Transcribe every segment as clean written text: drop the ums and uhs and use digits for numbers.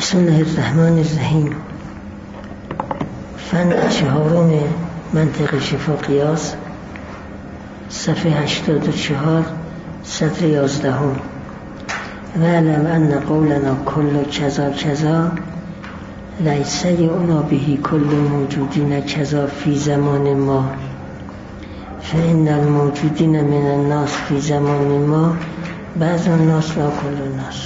بسم الله الرحمن الرحیم. فن چهارم منطق شفا قیاس، صفحه 84، سطر 11. وَاعْلَمْ أَنَّ قَوْلَنَا كُلُّ كَذَا كَذَا لَيْسَ يُعْنَى بِهِ كُلُّ الْمَوْجُودِينَ كَذَا فِي زَمَانِ ما فَإِنَّ الْمَوْجُودِينَ مِنَ النَّاسِ فِي زَمَانِ ما بَعْضُ النَّاسِ لَا كُلُّ النَّاسِ.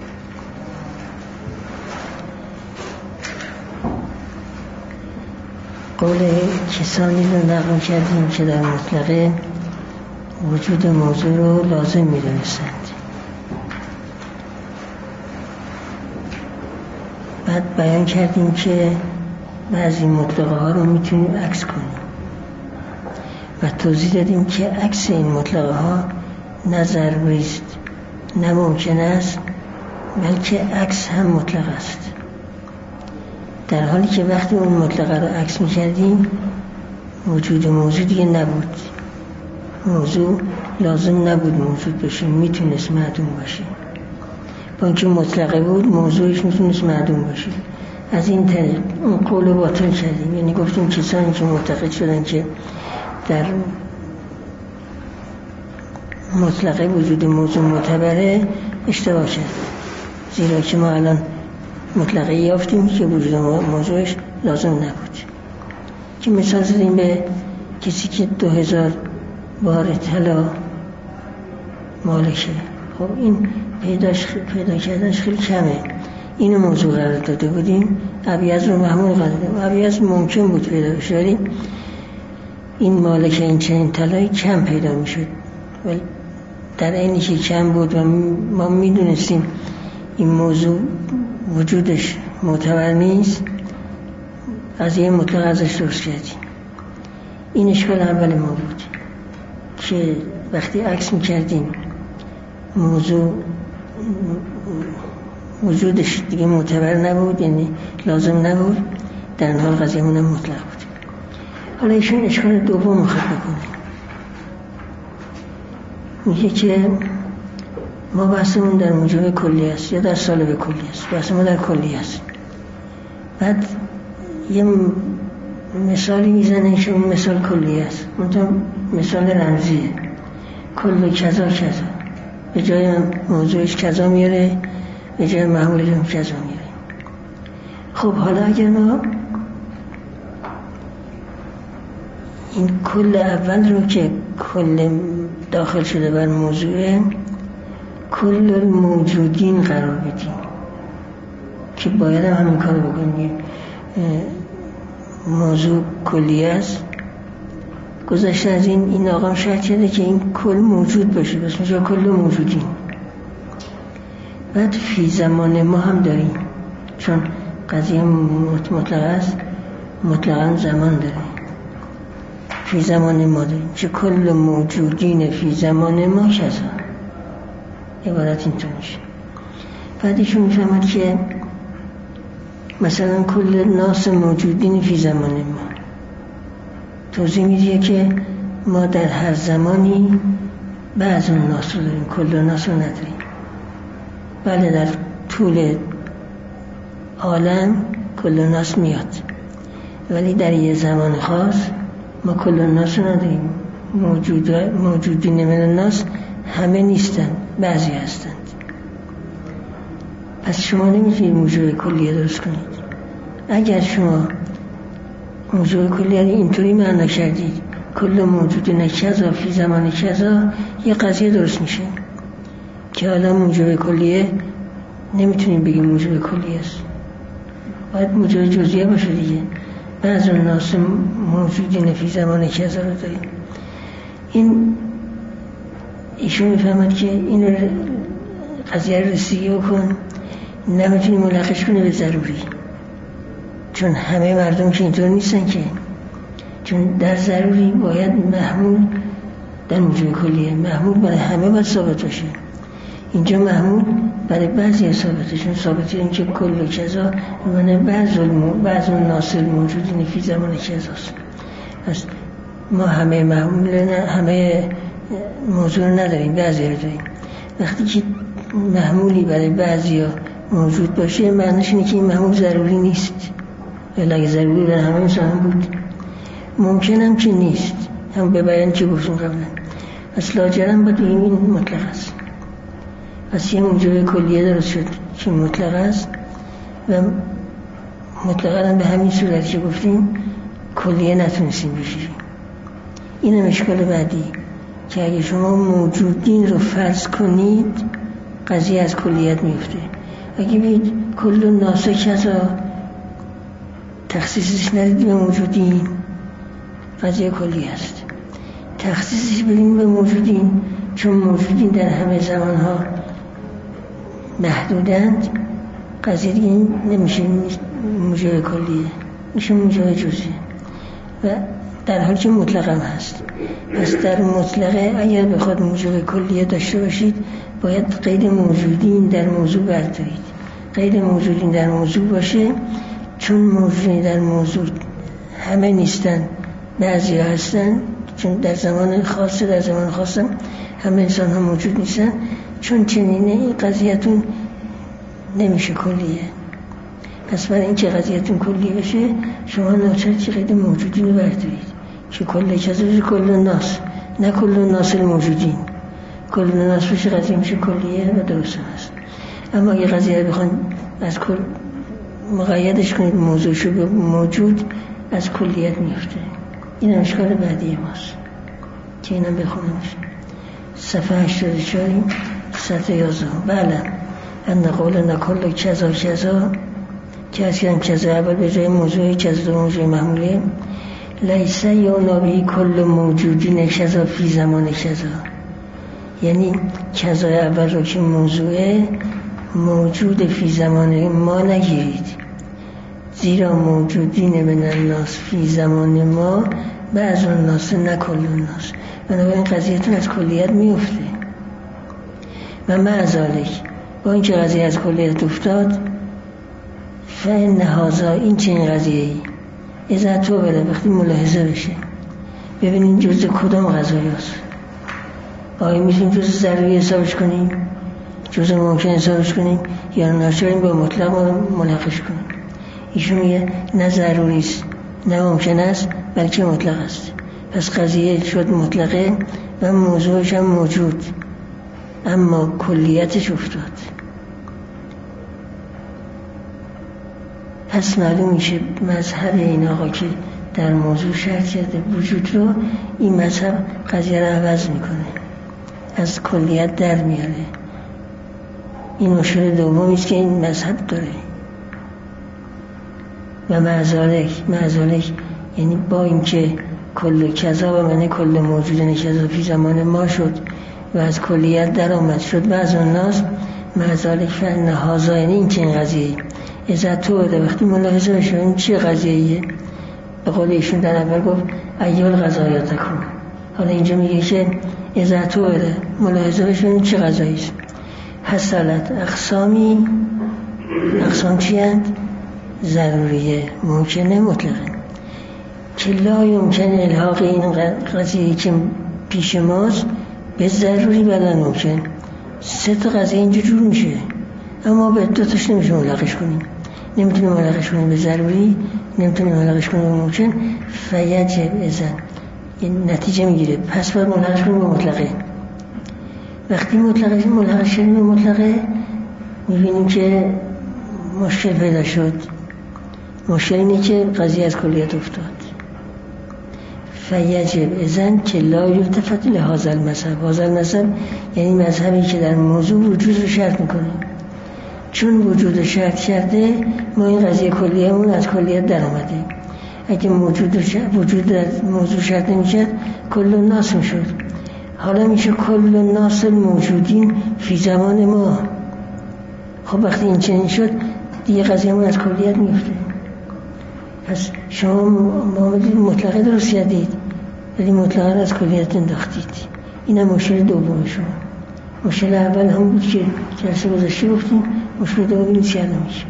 قول کسانی رو نقل کردیم که در مطلقه وجود موضوع رو لازم می‌دونستند. بعد بیان کردیم که بعضی مطلقه ها رو میتونیم عکس کنیم و توضیح دادیم که عکس این مطلقه ها نه ضروری است نه ممکن است، بلکه عکس هم مطلق است، در حالی که وقتی اون مطلقه رو عکس می‌کردیم وجود موضوع دیگه نبود. موضوع لازم نبود موجود باشه، میتونست معدوم باشه. با اینکه مطلقه بود موضوعش میتونست معدوم باشه. از این طریق اون قول رو باطل کردیم، یعنی گفتیم کسانی که معتقد شدن که در مطلقه وجود موضوع معتبره اشتباه کرد، زیرا که ما الان مطلقه یافتیم که وجود موضوعش لازم نبود. که مثال زدیم به کسی که 2000 بار طلا مالکه، خب این پیدا کردنش خیلی کمه، اینو موضوع قرار داده بودیم، ابیض رو محمول قرار دادیم. ابیض ممکن بود پیدا بشه، ولی این مالک این چنین طلایی کم پیدا میشد، ولی در اینی که کم بود و ما میدونستیم این موضوع وجودش معتبر نیست، از یه مطلق ازش درست کردیم. این اشکال اول ما بود که وقتی عکس میکردیم موضوع وجودش دیگه معتبر نبود، یعنی لازم نبود، در این حال قضیه مونم مطلق بود. حالا ایشون اشکال دوم میخواد بکنه، میگه که ما بحثمون در موجب کلی است یا در سالب کلی است، بحث ما در کلی است. بعد یه مثالی میزنه که اون مثال کلی است، مثال رمزیه، کل کذا کذا، به جای موضوعش کذا میاره، به جای محمولش هم کذا میاره. خب حالا اگر ما این کل اول رو که کل داخل شده بر موضوعه کل الموجودین قرار بدیم، که باید هم همین کار بکنیم، موضوع کلی است، گذشته از این آقام شرط کرده که این کل موجود باشه، بس میشه کل موجودین. بعد فی زمان ما هم داریم، چون قضیه مطلق است، مطلقا زمان داره. فی زمان ما داریم که کل موجودین فی زمان ما کذا، عبارت اینطور میشه. بعدشون میفهمد که مثلا کل ناس موجودین فی زمان ما توضیح میده که ما در هر زمانی بعض اون ناس رو داریم، کل ناس رو نداریم. بله در طول عالم کل ناس میاد، ولی در یه زمان خاص ما کل ناس رو نداریم. موجودین من الناس همه نیستن، بعضی هستند. پس شما نمیتونید موضوع کلیه درست کنید. اگر شما موضوع کلیه اینطوری معنا کردید کل موجودین کذا فی زمان کذا، یه قضیه درست میشه که حالا موضوع کلیه نمیتونید بگید موضوع کلیه است، باید موضوع جزئیه باشه دیگه. بعض الناس موجودین فی زمان کذا رو داریم. ایشون میفهمد که این قضیه رو رسیدگی بکن، نمیتونی ملحقش کنی به ضروری، چون همه مردم که اینطور نیستن که، چون در ضروری باید محمول در موضوع کلیه، محمول برای همه باید ثابت باشه. اینجا محمول برای بعضی ثابته، چون ثابته این که کل کذا معنی بعض الناس موجودین فی زمان کذاست. پس ما همه محمول همه موضوع نداریم، بعضی رو داریم. وقتی که محمولی برای بعضی ها موجود باشه معنیش اینه که این مفهوم ضروری نیست. ولی اگه ضروری در همه انسان بود ممکن هم که نیست. هم به بیان چه گفتیم قبلا. پس لاجرم باید بگیم این مطلق است. پس یه موجب کلیه درست شد که مطلق است و مطلقا هم به همین صورت که گفتیم کلیه نتونستیم بشیم. این هم اشکال بعدی که اگه شما موجودین رو فرض کنید قضیه از کلیت میفته. اگه بید کل الناس کذا تخصیصش ندید به موجودین قضیه کلی است. تخصیصش بدیم به موجودین چون موجودین در همه زمانها محدودند قضیه دیگه نمیشه موجب کلیه، میشه موجب جزئیه و در حالی که مطلق هم هست. پس در مطلقه اگر بخواد موجب کلیه داشته باشید باید قید موجودین در موضوع بردارید. قید موجودین در موضوع باشه چون موجودین در موضوع همه نیستن، بعضی هستن، چون در زمان خاصه در زمان خاصم همه انسان ها موجود نیستن، چون چنینه این قضیتون نمیشه کلیه. پس برای این که قضیتون کلیه بشه شما ناچار که قید موجودین رو بردارید که کل کذا کل الناس، نه کل الناس الموجودین. کل الناس بشه قضیه میشه کلیه و درست هست. اما اگه قضیه بخوان از کل مقیدش کنید موضوعشو به موجود از کلیت میفته. این اشکال بعدی ماست که اینم بخونمش. صفحه 84 سطح 11. بله ان قولنا کل کذا کذا که از کذا اول به جای موضوعی کذا دو موضوع محموله لیسه یا نابی کل موجودین کذا فی زمان کذا، یعنی کذا اول رو که موضوعه موجود فی زمان ما نگیرید، زیرا موجودین من الناس فی زمان ما بعض الناس نه کل الناس. بنابراین قضیهتون از کلیت میفته و معذالک با اینکه قضیه از کلیت افتاد فإن هذا این چنین قضیه‌ای اذا تو بره وقتی ملاحظه بشه ببینین جزء کدام قضایی هست. آیا میتونیم جزء ضروری حسابش کنیم، جزء ممکن حسابش کنیم یا ناچاریم با مطلق ملحقش کنیم. ایشون میگه نه ضروری است نه ممکن است بلکه مطلق است. پس قضیه شد مطلقه و موضوعش هم موجود اما کلیتش افتاد. پس معلوم میشه مذهب این آقا که در موضوع شرط کرده وجود رو، این مذهب قضیه رو عوض میکنه، از کلیت در میاره. این مشکل دومی است که این مذهب داره. و معذالک یعنی با اینکه کل کذا و معنی کل موجودین کذا فی زمان ما شد و از کلیت در آمد شد بعض الناس، معذالک فإن هذا یعنی این چنین قضیه‌ای اذا تو ده وقتی ملاحظه بشه این چه قضیه‌ایه. به قول ایشون در اول گفت ایال قضایا تکون، حالا اینجا میگه که اذا تو ده ملاحظه بشه این چه قضایی است. حصلت اقسامی، اقسام چی هست؟ ضروریه، ممکنه، مطلقه. که لا یمکن الحاق این قضیه که پیش ماست به ضروری بلا ممکن. سه تا قضیه اینجا جور میشه اما به دو تاش نمیشه ملحقش کنیم. نمیتونیم ملحقش کنیم به ضروری، نمیتونیم ملحقش کنیم به ممکن. فیجب ازن این نتیجه میگیره پس باید ملحقش کنیم به مطلقه. وقتی ملحقش کنیم به مطلقه میبینیم که مشکل پیدا شد. مشکل اینه که قضیه از کلیت افتاد. فیجب ازن که لا یلتفت لهذا المذهب. هذا المذهب یعنی مذهبی که در موضوع وجود رو شرط میکنه. چون وجود رو شرط کرده ما این قضیه کلیه‌مون از کلیت در آمده. اگه وجود در موضوع شرط نمیشد کل الناس میشد. حالا میشه کل الناس الموجودین فی زمان ما. خب وقتی این چنین شد دیگه قضیه‌مون از کلیت میفته. پس شما معامله مطلقه درست کردید ولی مطلقه از کلیت انداختید. اینم مشکل دوم شما. مشکل اول هم بود که جلسه گذشته گفتیم، مشکل دوم نیست که میشه.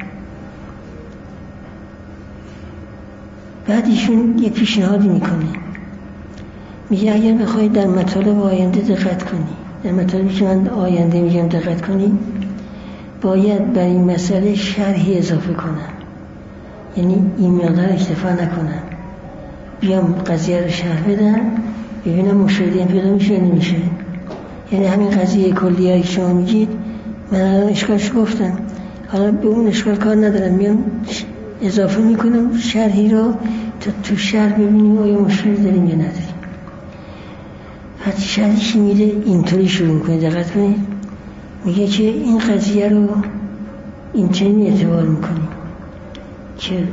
بعد ایشون یه پیشنهادی میکنه، میگه اگر بخوای در مطالب آینده دقت کنی، در مطالبی که من آینده میگم دقت کنی، باید برای این مسئله شرحی اضافه کنم، یعنی این مقدار اکتفا نکنم، بیام قضیه رو شرح بدم ببینم مشاهده پیدا میشه نمیشه. یعنی همین قضیه کلیه که شما میگید من الان اشکالش گفتم، حالا به اون اشکال کار ندارم، میام اضافه میکنم شرحی رو تا تو شرح ببینیم آیا مشکلی داریم یا نداریم. حتی شرحی میده اینطوری شروع میکنه، دقت کنید، میگه که این قضیه رو اینطوری اعتبار میکنیم که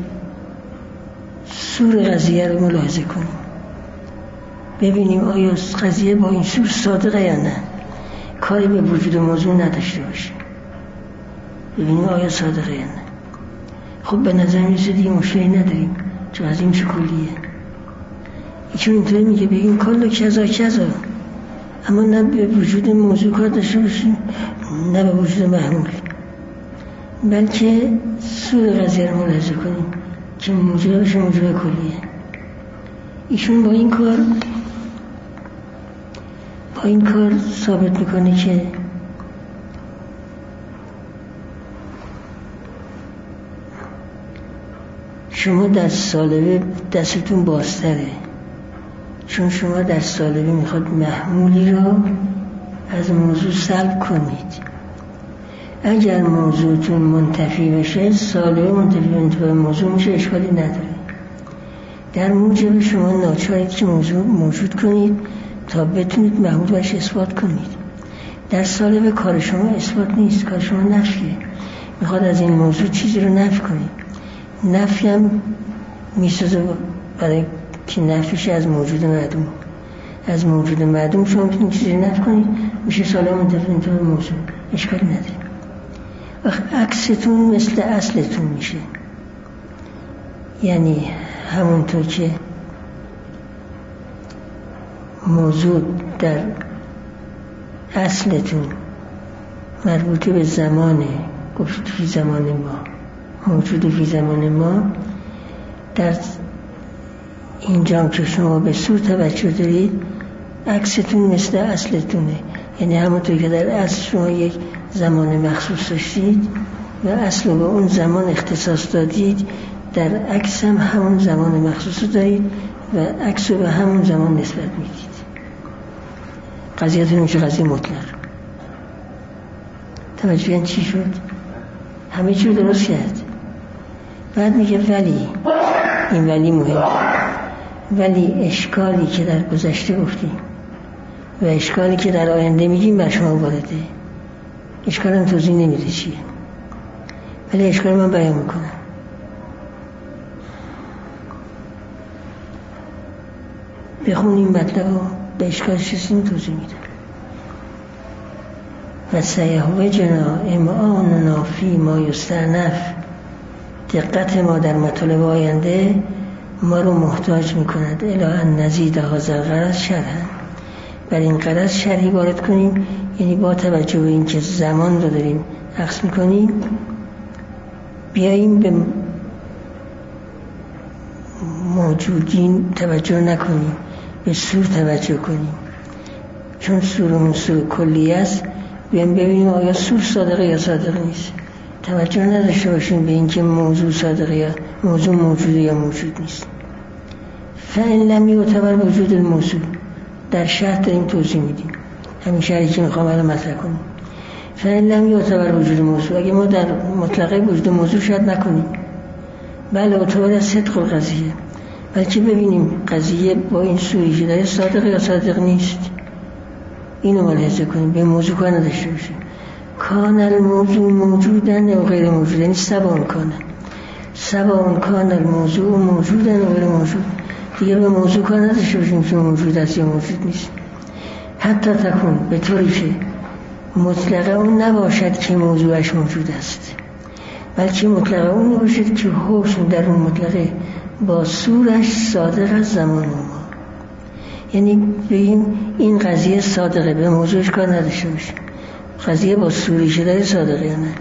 سور قضیه رو ملاحظه کنیم، ببینیم آیا قضیه با این سور صادقه یا نه، کاری به وجود موضوع نداشته باشه، ببینیم آیا صادقه یا نه. خب به نظر میرسه دیگه مشکلی نداریم چون قضیه میشه کلیه. ایشون اینطوری میگه بگیم کل کذا کذا، اما نه به وجود موضوع کار داشته باشیم نه به وجود محمول، بلکه سور قضیه رو ملاحظه کنیم که موضوع بشه موضوع کلیه. ایشون با این کار ثابت میکنه که شما در سالبه دستتون بازتره، چون شما در سالبه میخواد محمولی رو از موضوع سلب کنید. اگر موضوعتون منتفی بشه، سالبه منتفی به موضوع میشه، اشکالی نداره. در موجب شما ناچارید که موضوع موجود کنید تا بتونید محمول برش اثبات کنید. در سالبه کار شما اثبات نیست، کار شما نفیه، میخواد از این موضوع چیزی رو نفی کنید. نفی هم میسازه برای که نفیش از موجود معدوم، از موجود معدوم شما میتونید چیزی رو نفی کنید، میشه سالبه منتفی به موضوع، اشکالی نداره. عکستون مثل اصلتون میشه، یعنی همونطور که موضوع در اصلتون مربوط به زمانه، گفت فی زمان ما، موجود فی زمان ما، در اینجا که شما به سور توجه دارید عکستون مثل اصلتونه، یعنی همونطور که در اصل شما یک زمان مخصوص داشتید و اصل رو به اون زمان اختصاص دادید، در عکس هم همون زمان مخصوص دارید و عکس رو به همون زمان نسبت میدید. قضیه‌تون میشه قضیه مطلق. توجه این چی شد؟ همه چی رو درست کرد. بعد میگه ولی، این ولی مهم، ولی اشکالی که در گذشته گفتیم و اشکالی که در آینده میگیم بر شما وارده. اشکالم توضیح نمیده چیه، ولی اشکال من بیان میکنم. بخونیم مطلب رو، به اشکالش رسیم توضیح میدم. و سیحوجنا امعاننا فی ما یستأنف، دقت ما در مطالب آینده ما رو محتاج میکند الی ان نزید هذا الغرض شرحا، بر این غرض شرحی وارد کنیم، یعنی با توجه به این که زمان رو داریم عکس میکنیم بیاییم به موجودین توجه نکنیم، به سور توجه کنیم، چون سورمون سور کلی است. بیاییم ببینیم آیا سور صادقه یا صادق نیست. توجه نداشته باشیم به اینکه موضوع صادقه یا موضوع موجوده یا موجود نیست. فإن لم یعتبر وجود الموضوع، در شرط داریم توضیح میدیم، همین شرحی که میخوام الان مطرح کنیم. فإن لم یعتبر وجود الموضوع، اگه ما در مطلقه وجود موضوع شاید نکنیم، بله اعتبار از صدق القضیه، بلکه ببینیم قضیه با این سوری که داره صادق یا صادق نیست، اینو ملاحظه کنیم، به موضوع کار نداشته باشیم. کان الموضوع موجودن و غیر موجود، یعنی سواء کان الموضوع موجودن و غیر موجود، دیگه به موضوع کار نداشته باشیم که موجود است یا موجود نیست. حتی تکون، به طوری که مطلقه اون نباشد که موضوعش موجود است، بلکه مطلقه اون نباشد که حکم در اون مطلقه با صورش صادق از زمان ما، یعنی بگیم این قضیه صادقه، به موضوعش کار نداشته باشیم، قضیه با صوری شده صادقه یا نه.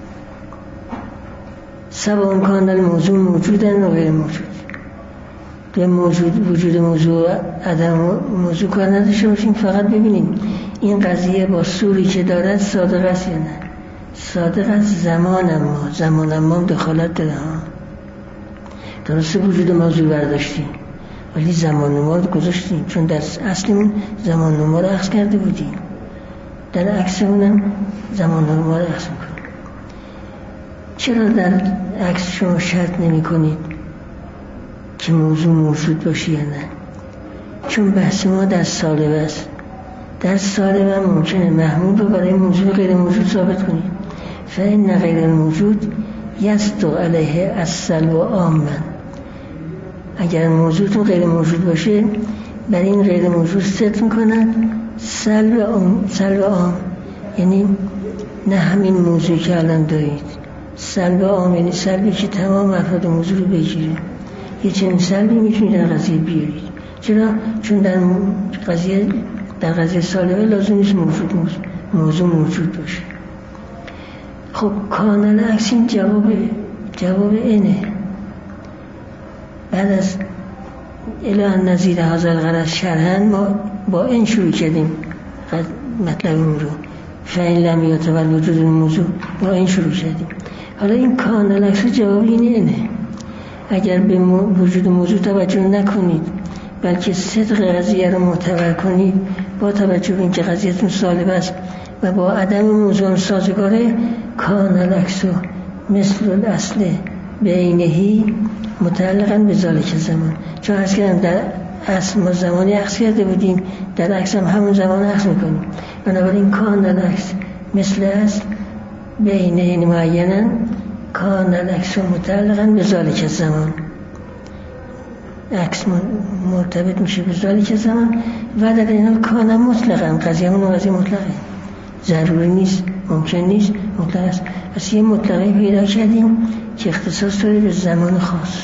سواء کان الموضوع موجودن و غیر موجود، به وجود موضوع عدم موضوع کار نداشته باشیم، فقط ببینیم این قضیه با صوری که دارد صادق است یا نه. صادق از زمان ما دخالت داره ها. درسته وجود موضوع برداشتیم ولی زمان ما رو گذاشتیم، چون در اصلمون زمان ما رو عکس کرده بودیم، در عکسمونم زمان ما رو عکس میکنیم. چرا در عکس شما شرط نمی کنید که موضوع موجود باشه یا نه؟ چون بحث ما در سالبه است. در سالبه ممکنه محمول رو برای موضوع غیر موجود ثابت کنید. فإن غیر موجود یصدق علیه السلب عاما. اگر موضوعتون غیر موجود باشه برای این غیر موجود صدق میکنن سلب عام، یعنی نه همین موضوعی که الان دارید. سلب عام یعنی سلبی که تمام افراد موضوع رو بگیره. یه چنین سلبی میتونید در قضیه بیارید. چرا؟ چون در قضیه سالبه لازم نیست موضوع موجود باشه. خب کانال عکس این جواب اینه. بعد از الان نظیر هذا الغرض شرحاً ما با این شروع کردیم مطلبمون رو. فإن لم یعتبر وجود الموضوع با این شروع کردیم. حالا این کانال عکس جواب اینه. اگر به وجود موضوع توجه نکنید بلکه صدق قضیه رو معتبر کنید با توجه به اینکه قضیهتون سالبه است و با عدم موضوع سازگاره، کانال عکس مثل الاصل بینهی متعلقاً به ذالک زمان. چون عرض کردم در اصل ما زمانی عکس کرده بودیم، در عکس هم همون زمان عکس میکنیم. بنابراین کانال عکس مثل اصل بینه معیناً کانال عکس متعلقاً به ذالک زمان. عکس مرتبط میشه به ذالک زمان و در این حال کان مطلقاً قضیه مطلقه، ضروری نیست، ممکن نیست، مطلق است. پس یه مطلقه پیدا کردیم که اختصاص داره به زمان خاص.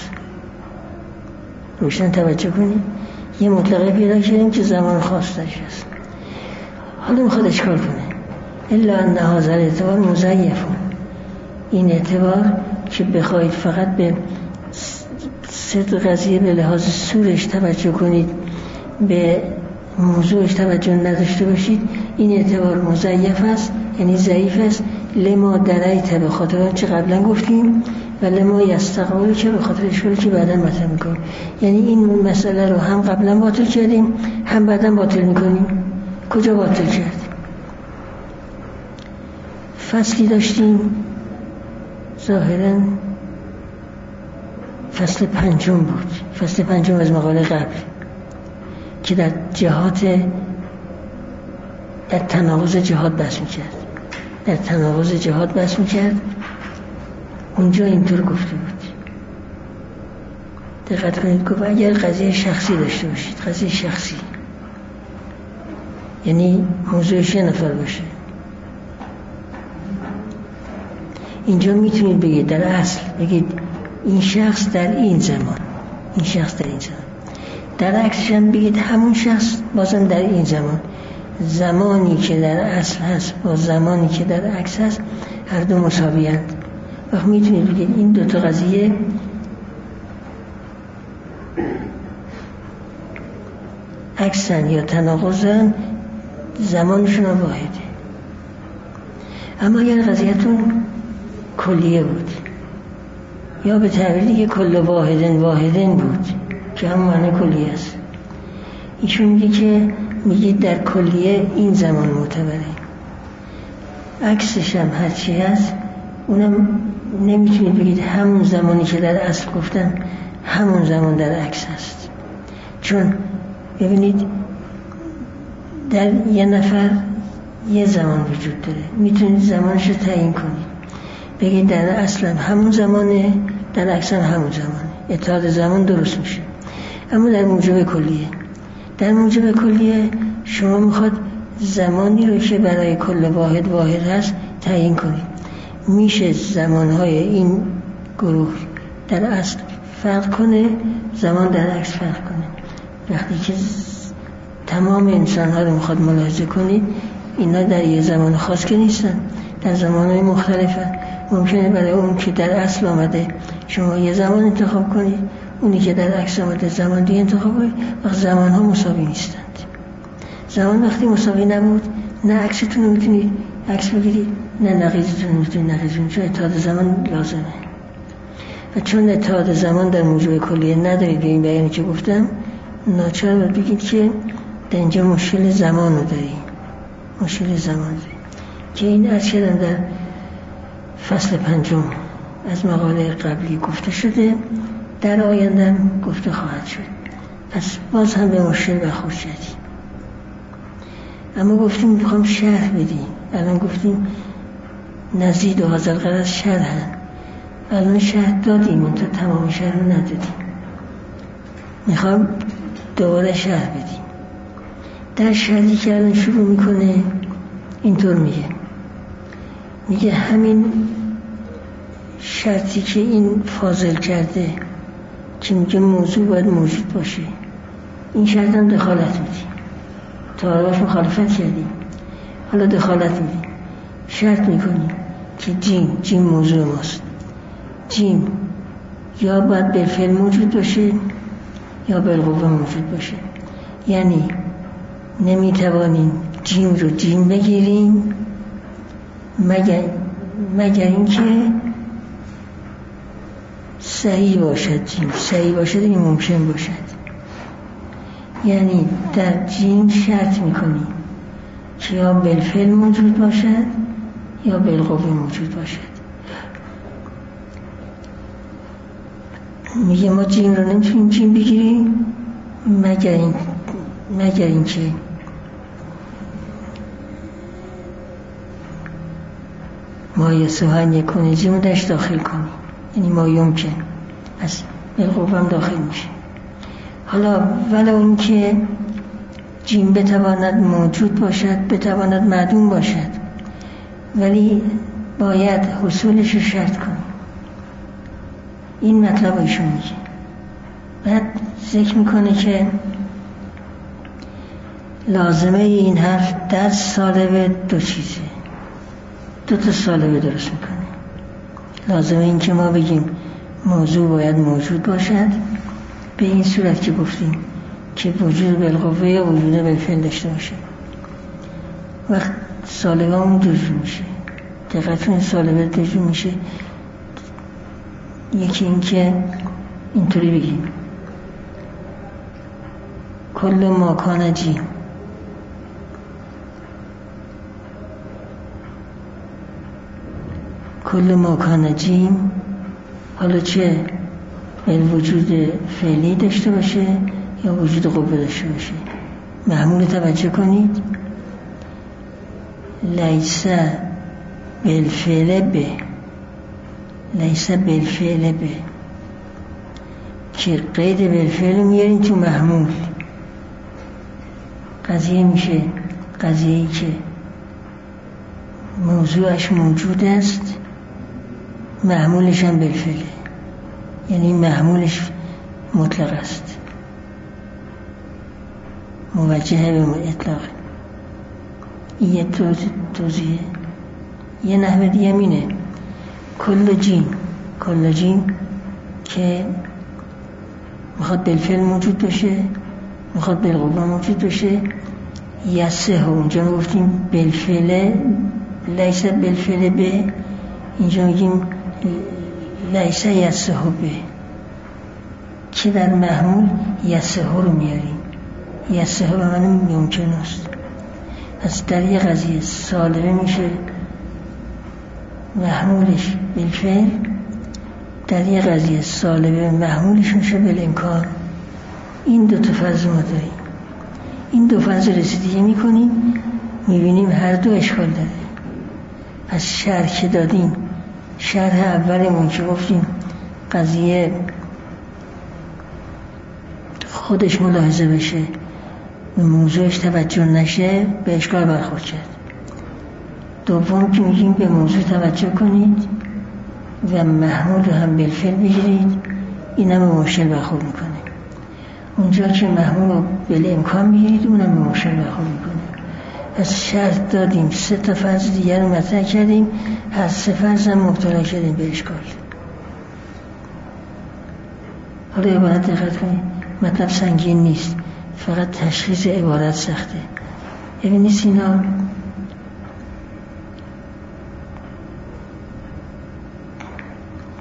روشن توجه کنید. یه مطلقه پیدا کردیم که زمان خاص داشته است. حالا میخواد اشکال کنه الا ان هذا الاعتبار مزیف. این اعتبار که بخواید فقط به صدق قضیه به لحاظ صورش توجه کنید، به موضوعش توجه نداشته باشید، این اعتبار مزیف است، یعنی ضعیف است. لما درایت به خاطر آنچه قبلا گفتیم و لما یستقبل که به خاطر اشکالی که بعدا مطرح میکنیم. یعنی این مسئله رو هم قبلا باطل کردیم هم بعدا باطل میکنیم. کجا باطل کردیم؟ فصلی داشتیم ظاهرا فصل 5 بود، فصل 5 از مقاله قبل، که در تناقض جهاد بحث میکرد. اونجا اینطور گفته بود. دقت کنید. گفت اگر قضیه شخصی داشته باشید، قضیه شخصی یعنی موضوعش یه نفر باشه، اینجا میتونید بگید در اصل بگید این شخص در این زمان، در عکسش هم بگید همون شخص بازم در این زمانی که در اصل هست با زمانی که در عکس هست هر دو مساویند. وقت میتونید بگید این دوتا قضیه عکسن یا تناقضن، زمانشون هم واحده. اما اگر قضیهتون کلیه بود یا به تعبیر دیگه کل واحدن بود که هم معنی کلیه است، ایشون میگه که میگید در کلیه این زمان معتبره، عکسش هم هرچی هست اونم نمیتونید بگید همون زمانی که در اصل گفتم همون زمان در عکس هست. چون ببینید در یه نفر یه زمان وجود داره، میتونید زمانش رو تعیین کنید، بگید در اصل همون زمانه، در عکس هم همون زمانه، اتحاد زمان درست میشه. اما در موجب کلیه شما میخواد زمانی رو که برای کل واحد هست تعیین کنید. میشه زمانهای این گروه در اصل فرق کنه، زمان در عکس فرق کنه. وقتی که تمام انسان‌ها رو میخواد ملاحظه کنید، اینا در یه زمان خاص که نیستن، در زمانهای مختلفن. ممکنه برای اون که در اصل آمده شما یه زمان انتخاب کنید، اونی که در عکس آمده زمان دیگه انتخاب کنید. وقت زمان‌ها مساوی نیستند. زمان وقتی مساوی نبود، نه عکستون رو میتونید عکس بگیرید، نه نقیضتون میتونید نقیضتون، چون اتحاد زمان لازمه و چون اتحاد زمان در موضوع کلیه ندارید به این بیانی که گفتم، ناچار باید بگید که در اینجا مشکل زمان رو داریم، مشکل زمان داریم که این عرض کردم در فصل 5 از مقاله قبلی گفته شده، در آینده هم گفته خواهد شد. پس باز هم به مشکل برخورد کردیم. اما گفتیم میخوام شرح بدیم، الان گفتیم نزید و حاضر غرض شرح هم. الان شرح دادیم، اون تا تمام شرح رو ندادیم، میخوام دوباره شرح بدیم. در شرحی که الان شروع میکنه اینطور میگه همین شرطی که این فاضل کرده که میگه موضوع باید موجود باشه، این شرط هم دخالت میدیم، تا باش مخالفت کردیم، حالا دخالت میدیم، شرط میکنیم که جیم موضوع ماست. جیم یا باید بالفعل موجود باشه یا بالقوه موجود باشه، یعنی نمیتوانیم جیم رو جیم بگیریم مگر اینکه صحیح باشد. جیم صحیح باشد این ممکن باشد، یعنی در جیم شرط میکنیم که یا بالفعل موجود باشد یا بالقوه موجود باشد. میگه ما جیم رو نمیتونیم جیم بگیریم مگر اینکه ما یسوهن یکونه جیم رو درش داخل کنیم، یعنی ما یمکن از بالقوه هم داخل میشه. حالا ولو این که جیم بتواند موجود باشد، بتواند معدوم باشد، ولی باید حصولش رو شرط کنیم. این مطلب ایشون میگه. بعد ذکر میکنه که لازمه این حرف در سالب دو چیزه، دو تا سالبه درست میکنه. لازمه این که ما بگیم موضوع باید موجود باشد به این صورت که گفتیم که وجود بالقوه یا وجود بالفعل داشته باشه. وقت سالبه همون دوجور میشه، دقیقا این سالبه دوجور میشه. یکی این که اینطوری بگیم کل ما کان جیم، کل ما کان جیم، حالا چه وجود فعلی داشته باشه یا وجود قوه داشته باشه. محمول توجه کنید، لیس بالفعل به، لیس بالفعل به که قید بالفعل میاریم تو محمول. قضیه میشه قضیه‌ای که موضوعش موجود است، محمولش هم بالفعله، یعنی محمولش مطلق است، موجه به اطلاق. این یه توضیحه. یه نحوه دیگه اینه کل جیم که میخواد بالفعل موجود باشه، میخواد بالقوه موجود باشه. یسه ها اونجا گفتیم بالفعل، لیس بالفعل به، اینجا میگیم لیس یسه ها به، که در محمول یسه ها رو میاریم. یسه ها به من ممکن است. پس در یه قضیه سالبه میشه محمولش بالفعل، در یه قضیه سالبه محمولش میشه بالامکان. این دو تا فرض ما داریم. این دو فرض رسیدگی میکنیم، میبینیم هر دو اشکال داره. پس شرح که دادیم، شرح اولمون که گفتیم قضیه خودش ملاحظه بشه، به موضوعش توجه نشه، به اشکال برخورد کرد. دوم که میگیم به موضوع توجه کنید و محمول رو هم بالفعل بگیرید، این هم به مشکل برخورد میکنه. اونجا که محمول رو بالامکان بگیرید، اون هم به مشکل برخورد میکنه. پس شرط دادیم، 3 تا فرض دیگر رو مطرح کردیم، هر 3 فرض هم مبتلا کردیم به اشکال. حالا عبارت دقت کنید، مطلب سنگین نیست، فقط تشخیص عبارت سخته. ببینید اینا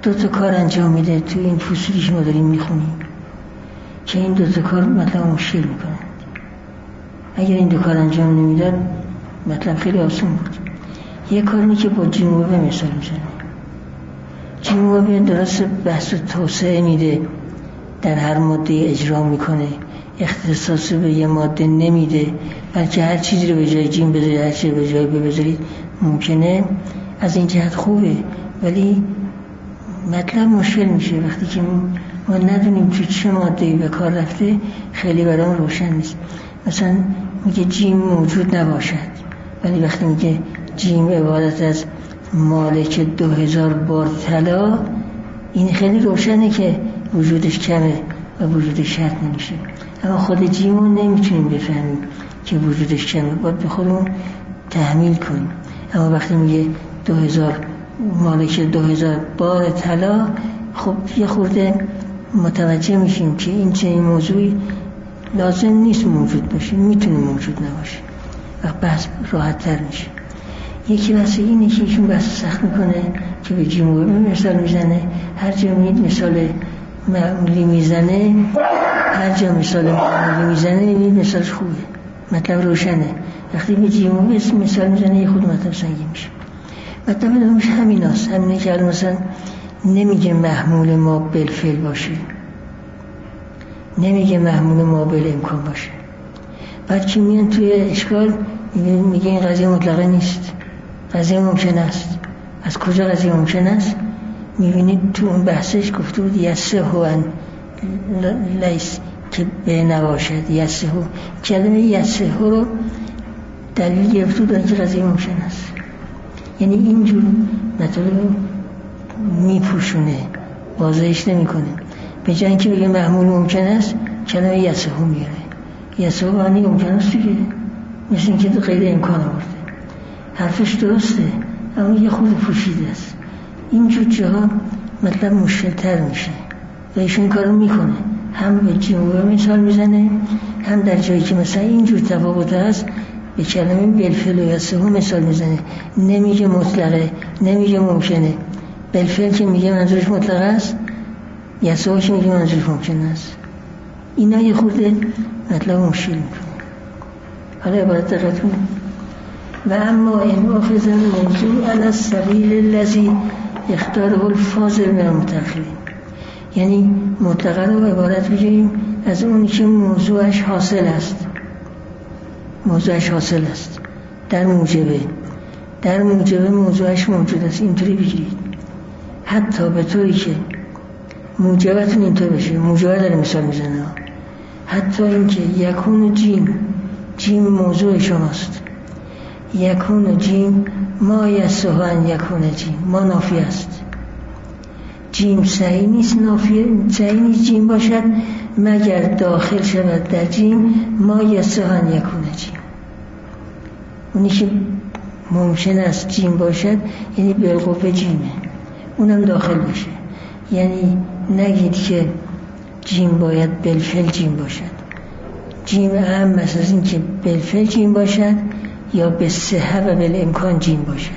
2 تا کار انجام میده تو این فصولی که ما داریم میخونیم که این 2 تا کار مطلب مشکل میکنن. اگر این 2 کار انجام نمیداد مطلب خیلی آسان بود. یه کاری که با جیموبه مثال میزنه. جیموبه درست بحث و توسعه میده، در هر ماده اجرا میکنه، اختصاص به یه ماده نمیده، بلکه هر چیزی رو به جای جیم بذارید، هر چیزی رو به جای بذارید ممکنه. از این جهت خوبه، ولی مطلب مشکل میشه وقتی که ما ندونیم تو چه ماده‌ای به کار رفته. خیلی برام روشن نیست. مثلا میگه جیم موجود نباشد، ولی وقتی میگه جیم عبارت از مالک 2000 بار طلا، این خیلی روشنه که وجودش کمه و وجودش شرط نمیشه. اما خود جیم رو نمیتونیم بفهمیم که وجودش کمه، باید به خودمون تحمیل کنیم. اما وقتی میگه 2000 مالک 2000 بار طلا، خب یه خورده متوجه میشیم که این چنین موضوعی لازم نیست موجود باشه، میتونه موجود نباشه و بحث راحت تر میشه. یکی بحث اینه که ایشون بحث سخت میکنه که به جیموبه مثال میزنه. هر جا میید مثال معمولی میزنه، هر جا مثال معمولی میزنه میبینید مثالش خوبه، مطلب روشنه. وقتی به جیموبه مثال میزنه یه خود مطلب سنگین میشه. مطلب دومش همیناست، همینه که مثلا نمیگه محمول ما بالفعل باشه، نمیگه محمول ما بالامکان باشه. بعد که میان توی اشکال میگه این قضیه مطلقه نیست، قضیه ممکن است. از کجا قضیه ممکن است؟ میبینید تو اون بحثش گفته بود یسهو ان لیس که به نباشد. یسهو، کلمه یسهو رو دلیل گرفته بود که قضیه ممکن است. یعنی اینجور مطلب میپوشونه، واضحش نمیکنه. به جای اینکه بگه محمول ممکن است، کلمه یسهو میاره. یسهو معنی ممکن است دیگه، مثل اینکه غیر امکان آورده. حرفش درسته اما یه خود پوشیده است. اینجور جاها مطلب مشکل تر میشه و ایشون کارو میکنه، هم به جیموبه مثال میزنه، هم در جایی که مثلا اینجور تفاوت هست به کلمه بالفعل و یسهو مثال میزنه. نمیگه مطلقه، نمیگه ممکنه. بالفعل که میگه منظورش مطلق است، یسهو که میگه منظورش ممکن است. اینا یه خورده مطلب مشکل میکنه. حالا عبارت دقت کنید. و اما این اخذ الموضوع علی السبیل الذی اختاره الفاضل من المتأخرین، یعنی مطلقه رو عبارت بگیریم از اونی که موضوعش حاصل است. موضوعش حاصل است در موجبه موضوعش موجود است. اینطوری بگیرید، حتی به طوری که موجبتون اینطور بشه. موجبه داره مثال میزنه، حتی اینکه یکون جیم موضوع شماست. یکون جیم ما یسهو ان یکون جیم، ما نافی است. جیم صحیح نیست، صحیح نیست جیم باشد مگر داخل شود در جیم ما یسهو ان یکون جیم. اونی که ممکن است جیم باشد یعنی بالقوه جیمه، اونم داخل بشه. یعنی نگید که جیم باید بالفعل جیم باشد. جیم اهم است از این که بالفعل جیم باشد یا به صحه و بالامکان جیم باشد.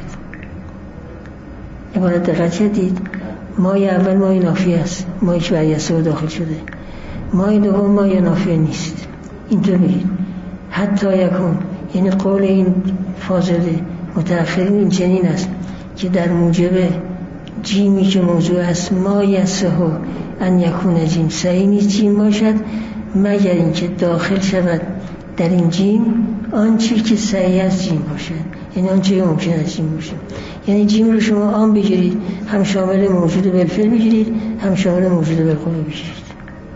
عبارت دقت کردید؟ مای اول مای نافی است، مایی که بر یسهو داخل شده. مای دوم مای نافی نیست. اینطور بگید حتی یکون، یعنی قول این فاضل متأخرین این چنین است که در موجب جیمی که موضوع است ما یسهو ان یکون جیم، صحیح نیست جیم باشد مگر اینکه داخل شود در این جیم آنچه که صحیح است جیم باشد، یعنی آنچه ممکن است جیم باشد. یعنی جیم رو شما عام بگیرید، هم شامل موجود بالفعل بگیرید، هم شامل موجود بالقوه بگیرید.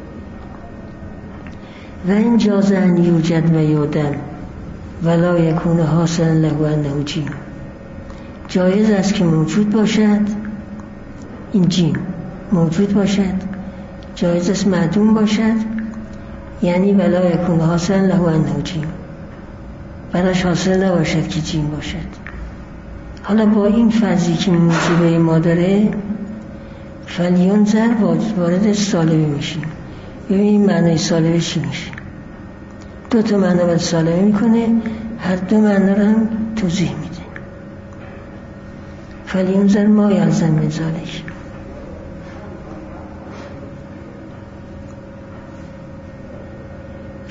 و این جاز ان یوجد و یودم ولا یکون حاصلا له انه جیم. جایز است که موجود باشد، این جیم موجود باشد، جایز است معدوم باشد، یعنی ولا یکون حاصلا له انه جیم، براش حاصل نباشد که جیم باشد. حالا با این فرضی که موجبه ما داره فلیونظر وارد سالبه میشیم. ببینیم معنای سالبه چی میشه. 2 تا معنی باید سالبه میکنه، هر 2 معنی رو هم توضیح میده. فلیونظر ما یلزم من ذلک.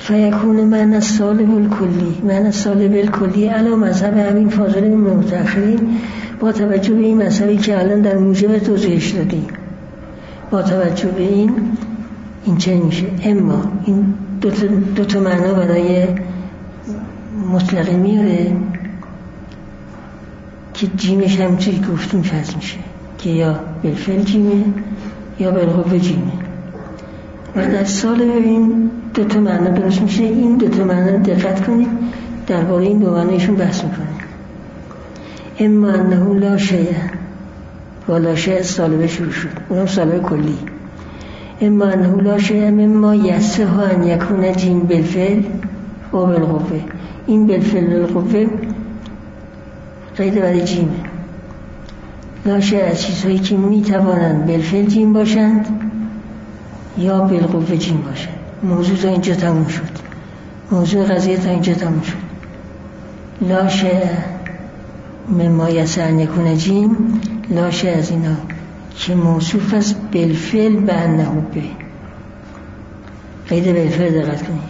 فیکون معنی السالب الکلی، معنی السالب الکلی علی مذهب همین فاضل متأخرین، با توجه به این مذهبی که الان در موجب توضیحش دادیم، با توجه به این چه میشه؟ اما این دو تا معنا برای مطلقه میاره که جیمش همونطوری که گفتیم فرض میشه که یا بالفعل جیمه یا بالقوه جیمه، و در سال این دو تا معنا درست میشه. این دو تا معنا دقت کنید، درباره این دو معنایشون بحث میکنه. اما انه لا شیء، با لا شیء سالبه شروع شد، اونم سالبه کلی. اما انه لا شیء مما یصح ان یکون جیم بالفعل و بالقوه. این بالفعل بالقوه قید برای جیمه. لا شیء از چیزهایی که میتوانند بالفعل جیم باشند یا بالقوه جیم باشند. موضوع تا اینجا تموم شد، موضوع قضیه تا اینجا تموم شد. لا شیء مما یصح ان یکون جیم، لا شیء از اینا که موصوف است بالفعل به انه به. قید بالفعل دقت کنید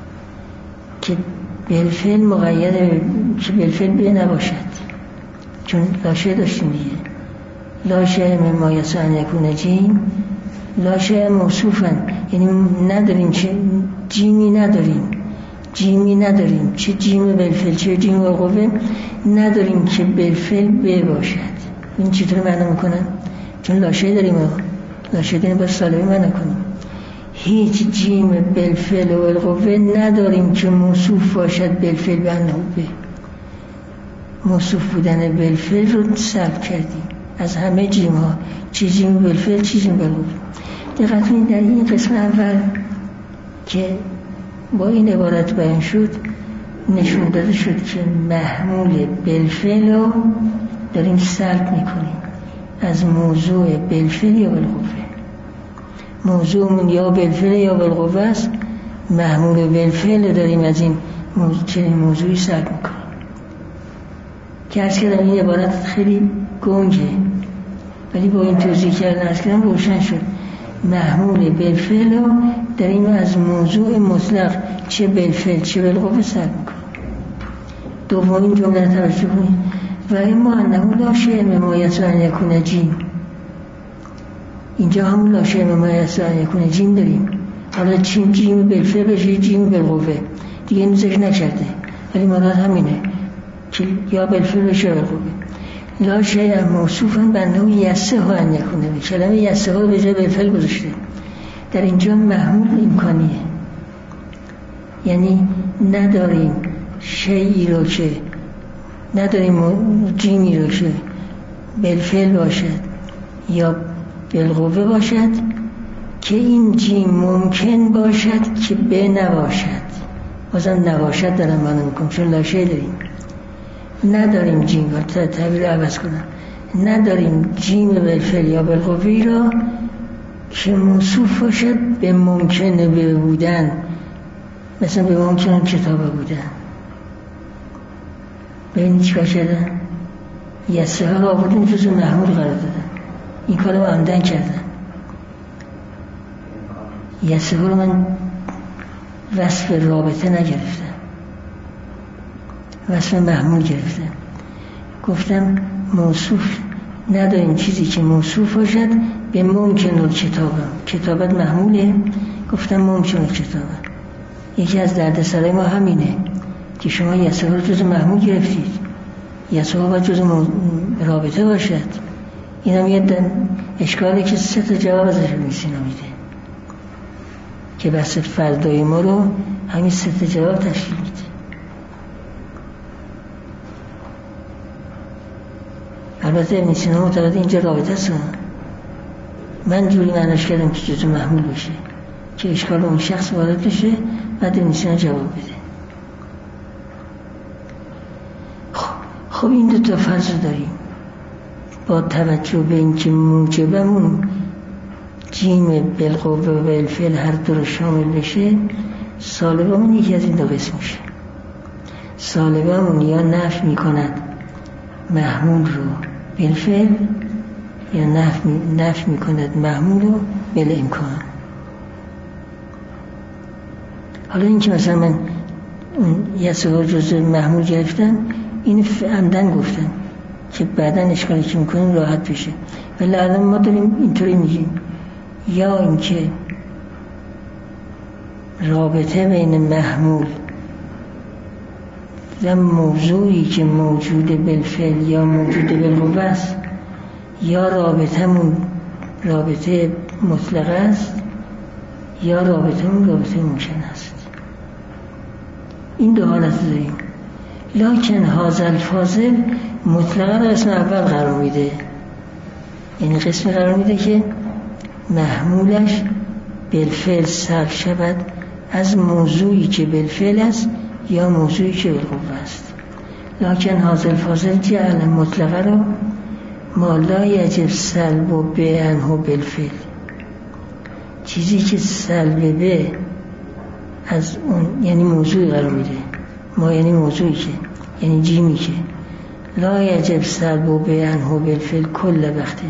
که بالفعل مقید که بالفعل به نباشد، چون لا شیء داشتیم دیگه. لا شیء مما یصح ان یکون جیم، لا شیء موصوفن، یعنی نداریم، چه جیمی نداریم، چه جیم بالفعل چه جیم بالقوه نداریم که بالفعل به باشد. این چطور معنا میکنن؟ چون لا شیء داریم، باید سالبی معنا کنیم. هیچ جیم بالفعل و بالقوه نداریم که موصوف باشد بالفعل به انه به. موصوف بودن بالفعل رو سلب کردیم از همه جیم ها، چه جیم بالفعل چه جیم بالقوه. دقت کنید در این قسم اول که با این عبارت بیان شد، نشون داده شد که محمول بالفعل رو داریم سلب میکنیم از موضوع بالفعل یا بالقوه. موضوعمون یا بالفعل یا بالقوه است، محمول بالفعل رو داریم از این چنین موضوعی سلب میکنیم. که عرض کردم این عبارت خیلی گنگه، ولی با این توضیح کردن عرض کردم روشن شد. محمول بالفعل رو داریم از موضوع مطلق چه بالفعل چه بالقوه سلب میکنیم. دومین جمله رو توجه کنید، و اما انه لا شیء مما یصح ان یکون جیم. اینجا همون لا شیء مما یصح ان یکون جیم داریم. حالا چیم جیم بالفعل بشه جیم بالقوه دیگه این ذکر نکرده، ولی مراد همینه که یا بالفعل بشه بالقوه. لا شیء موصوفا بانه یصح ان یکون، کلمه یصح رو به جای بالفعل گذاشته. در اینجا محمول امکانیه، یعنی نداریم شیئی رو که نداریم جیمی رو که بالفعل باشد یا بالقوه باشد که این جیم ممکن باشد که به نباشد. بازم نباشد دارم معنا میکنم، چون لا شیء داریم. نداریم جیم رو تعبیر عوض کنم، نداریم جیم بالفعل یا بالقوه را که موصوف باشد به ممکنه به بودن، مثلا به ممکنه کتابه بودن. ببینید چیکار کردن؟ یصح رو آوردن جزو محمول قرار دادن. این کار رو عمدن کردن. یصح رو من وصف رابطه نگرفتم، وصف محمول گرفتم. گفتم موصوف نداریم چیزی که موصوف باشد به ممکن کتابت محموله. گفتم ممکن کتابه. یکی از دردسرای ما همینه که شما یصح رو جز محمول گرفتید، یصح باید جز رابطه باشد. این هم یه اشکالی که 3 جواب ازش میسینا میده که بحث فردای ما رو همین 3 جواب تشکیل میده. البته ابن سینا معتقد اینجا رابطه است، من جوری معناش کردم که جزو محمول باشه که اشکال اون شخص وارد بشه، بعد ابن سینا جواب بده. خب این 2 فرض داریم. با توجه به اینکه موجبمون جیم بالقوه و بالفعل هر دو رو شامل بشه، سالبمون یکی از این 2 قسم میشه. سالبمون یا نفی میکند محمول رو بالفعل یا نفی میکند محمول رو بالامکان. حالا این که مثلا من یسوع جزء محمول گرفتم، این عمدن گفتم که بعدا اشکالی که میکنیم راحت بشه. ولی الان ما داریم اینطوری میگیم، یا اینکه رابطه بین محمول و موضوعی که موجود بالفعل یا موجود بالقوه است، یا رابطمون رابطه مطلقه است یا رابطمون رابطه ممکن است. این دو حالت داریم. لکن هذا الفاضل مطلقا قسم اول قرار میده، یعنی قسم قرار میده که محمولش بالفعل صرف شود از موضوعی که بالفعل است یا موضوعی که بالقوه است. لکن هذا الفاضل جعل مطلقه رو ما لا یجب سلب به عنه بالفعل، چیزی که سلب به از اون یعنی موضوعی قرار میده، ما یعنی موضوعی که یعنی جیمی که لا یجب سلب به عنه بالفعل کل وقته،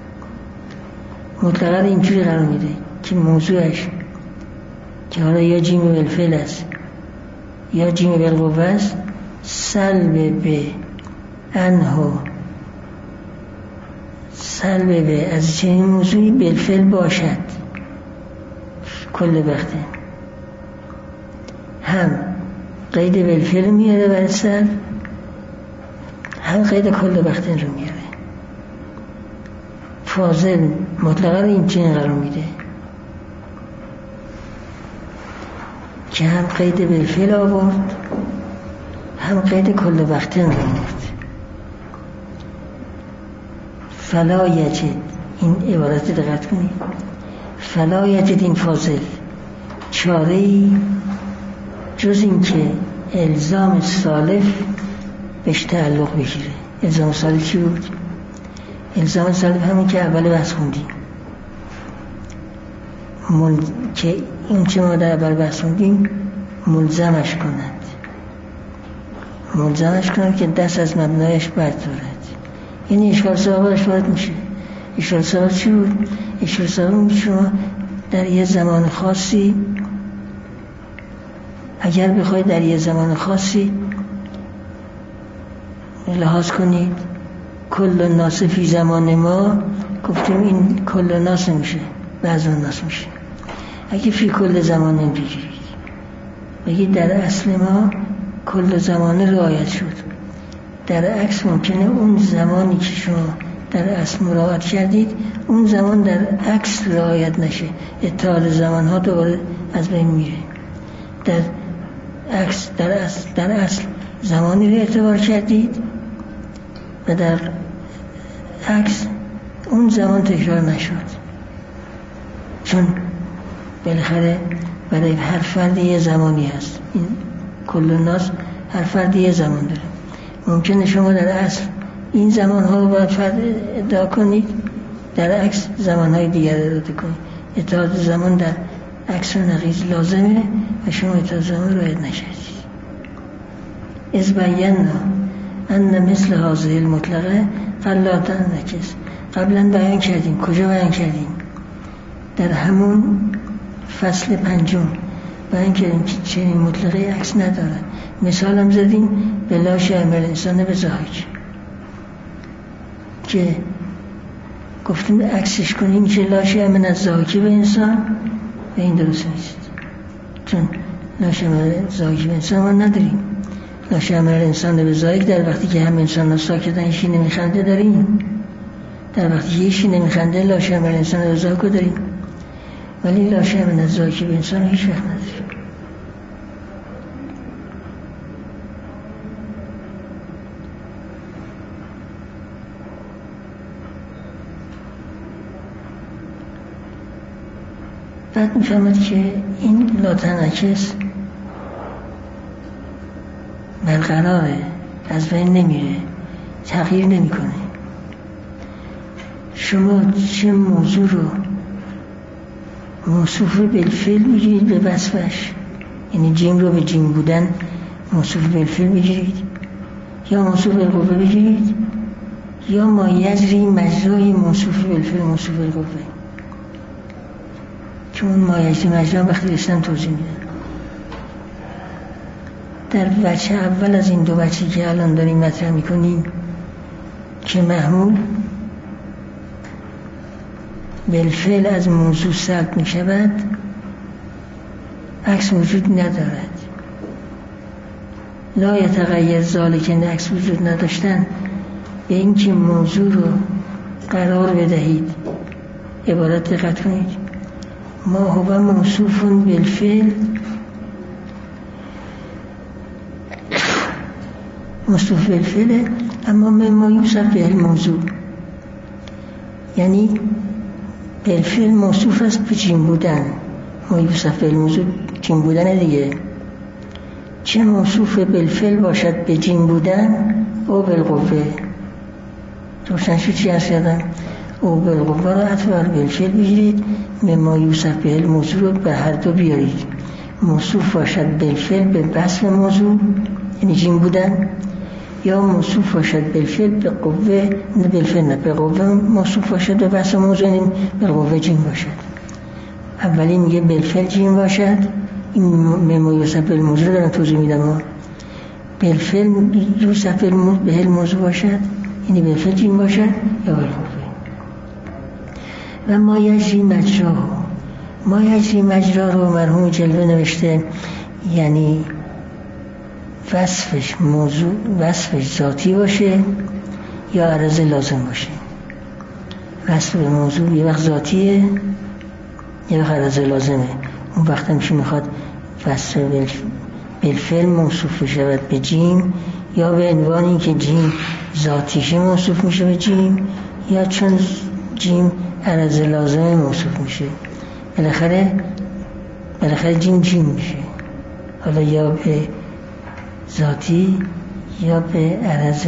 مطلقه اینجوری قرار میده که موضوعش که حالا یا جیم بالفعل است یا جیم بالقوه است، سلب به از چنین موضوعی بالفعل باشد کل وقته. هم قید بالفعل میاره برای سلب، هم قید کل وقته رو میاره. فاضل مطلقا این چنین قرار میده که هم قید بالفعل آورد هم قید کل وقته آورد. فلا یجد، این عبارت دقت کنید، فلا یجد این فاضل چاره‌ای جز این که الزام سالف بهش تعلق بگیره. الزام سالف چی بود؟ الزام سالف همین که اول بحث خوندیم که این که ما در اول بحث خوندیم ملزمش کنند که دست از مبنایش بردارد. یعنی اشکال ثابتش وارد میشه. اشکال ثابت چی بود؟ اشکال ثابت شما در یه زمان خاصی اگر بخواید در یه زمان خاصی لحاظ کنید کل الناس فی زمان ما، گفتیم این کل الناس میشه، بعض الناس میشه. اگه فی کل زمان بگیرید بگید در اصل ما کل زمان رعایت شد، در عکس ممکنه اون زمانی که شما در اصل مراعات کردید اون زمان در عکس رعایت نشه، اتحاد زمان ها دوباره از بین میره. در عکس در اصل زمانی رو اعتبار کردید و در عکس اون زمان تکرار نشد، چون بالاخره برای هر فرد یه زمانی هست. این کل الناس هر فرد یه زمان داره. ممکنه شما در اصل این زمان ها رو باید فرد ادعا کنید، در عکس زمان های دیگر ادعا کنید. اتحاد زمان در عکس و نقیض لازمه و شما اتحاد زمان رو ادعا نشدید. از بینا ان مثل هذه المطلقه قلات نکس، قبلا بیان کردیم. کجا بیان کردیم؟ در همون فصل 5 بیان کردیم که چنین مطلقه عکس نداره. مثال هم زدیم به لا شامل انسان به ذاهک که گفتیم عکسش کنیم که لا شامل از ذاهکی به انسان، و این درست نیست، چون لا شامل ذاهکی به انسان ما نداریم. لا شامل انسان به ذاهک در وقتی که هم انسان ها ساکتن ایشی نمیخنده داریم، در وقتی که ایشی نمیخنده لا شامل انسان به ذاهک داریم، ولی لا شامل از ذاهکی به انسان هیچ وقت نداریم. بعد میفهمد که این لا تنعکس برقراره، از بین نمیره، تغییر نمیکنه. شما چه موضوع رو موصوف بالفعل بگیرید به وصفش، یعنی جیم رو به جیم بودن موصوف بالفعل بگیرید، یا موصوف بالقوه بگیرید، یا ما یجری مجرای موصوف بالفعل موصوف بالقوه، چون ما یجری مجرا وقتی رسیدن توضیح میدن. در وجه اول از این دو وجهی که الان داریم مطرح میکنیم که محمول بالفعل از موضوع سلب می شود، عکس وجود ندارد. لا یتغیر ذالک، عکس وجود نداشتن به اینکه موضوع رو قرار بدهید. عبارت دقت کنید، ما هو موصوف بالفعل، موصوف بالفعل اما ما یوصف به الموضوع، یعنی بالفعل موصوف است به جیم بودن. ما یوصف به الموضوع جیم بودن دیگه. چه موصوف بالفعل باشد به جیم بودن او بالقوه. روشن شد چی هست یادم؟ او بالقوه را اطور بالفعل بگیرید، ما یوصف به الموضوع رو به هر دو بیارید. موصوف باشد بالفعل به بسم موضوع یعنی جیم بودن، یا موصوف باشد بالفعل به قوه، نه بالفعل نه به قوه موصوف باشد به بسم موضوع یعنی به قوه جیم باشد. اولی میگه بالفعل جیم باشد، این ما یوصف به الموضوع رو دارم توضیح میدم. بالفعل یوصف به الموضوع باشد یعنی بالفعل جیم باشد یا بالقوه. و ما یجری مجرا، ما یجری مجرا رو مرحوم جلوه نوشته یعنی وصفش موضوع، وصفش ذاتی باشه یا عرض لازم باشه. وصف موضوع یه وقت ذاتیه یه وقت عرض لازمه. اون وقت هم که میخواد وصف بالفعل موصوف شود به جیم، یا به عنوان این که جیم ذاتیشه موصوف میشه به جیم، یا چون جیم عرض لازمه موصوف میشه. بالاخره جیم میشه، حالا یا به ذاتی یا به عرض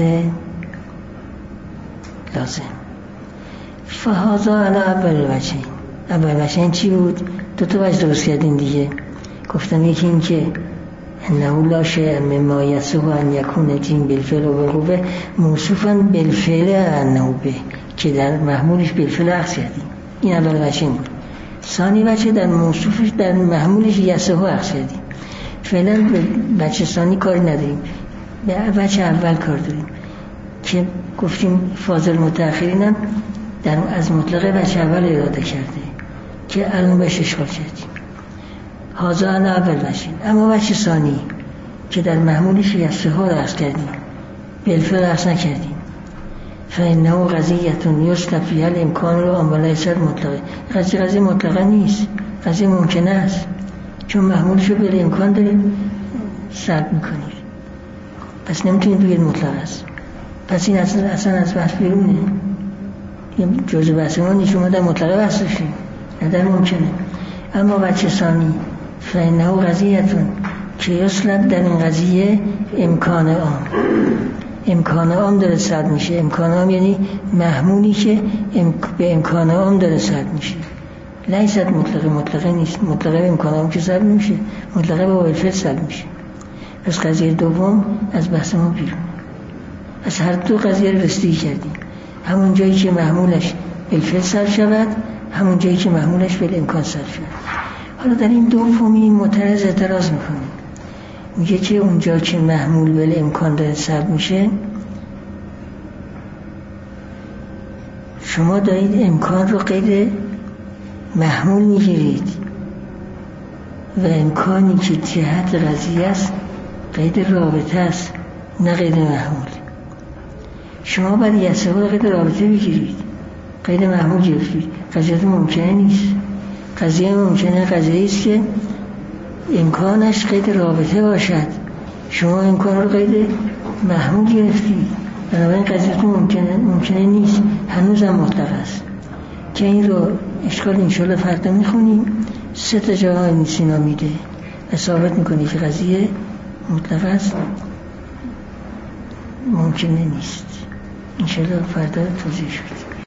لازم. فهذا علی اول وجه. اول وجه این چی بود؟ دو تا وجه درست کردیم دیگه. گفتم یکی این که انه لا شیء مما یصح ان یکون جیم بالفعل و بالقوه موصوفا بالفعل انه به، که در محمولش بالفعل عکس کردیم. این اول وجه بود. ثانی وجه در موصوفش در محمولش یصح عکس کردیم. فعلا به وجه ثانی کاری نداریم، به وجه اول کار داریم که گفتیم فاضل متأخرین هم از مطلقه وجه اول اراده کرده که الان بهش اشغال کردیم. هذا اول وجه. اما وجه ثانی که در محمولش یصح ها رو عکس کردیم، بالفعل عکس نکردیم. فانه قضیه یصلح فیها الامکان رو وليس مطلقه. قضیه مطلقه نیست، قضیه ممکنه است، چون محمولش رو به امکان داریم سلب میکنید، پس نمیتونید بگید مطلق است. پس این اصلا از بحث بیرونه. این جزء بحث ما نیست. شما در مطلقه بحث داشتیم نه در ممکنه. اما وجه ثانی فانه قضیه‌تون که یصلح در این قضیه امکان عام، امکان عام داره سلب میشه. امکان عام یعنی محمولی که به امکان عام داره سلب میشه. لیست مطلقه نیست. مطلقه به امکان عام که سلب میشه، مطلقه به بالفعل سلب میشه. پس قضیه دوم از بحث ما بیرون. از هر دو قضیه رو رسیدگی کردیم. همون جایی که محمولش بالفعل سلب شود، همون جایی که محمولش بالامکان سلب شود. حالا در این دومی معترض اعتراض میکنه، میگه که اونجا که محمول بالامکان داره سلب میشه، شما دارید امکان رو قید محمول میگیرید و امکانی که جهت قضیه است قید رابطه است نه قید محمول. شما باید یصح رو قید رابطه بگیرید، قید محمول گرفتید. قضیه ممکنه نیست. قضیه ممکنه قضیه است که امکانش قید رابطه باشد، شما امکان رو قید محمول گرفتید، بنابراین قضیه ممکنه نیست، هنوز هم مطلق است. که این رو اشکال انشالله فردا میخونیم. 3 تا جاها این سینا میده و ثابت میکنه که قضیه مطلق است، ممکنه نیست. انشالله فردا توضیح شد.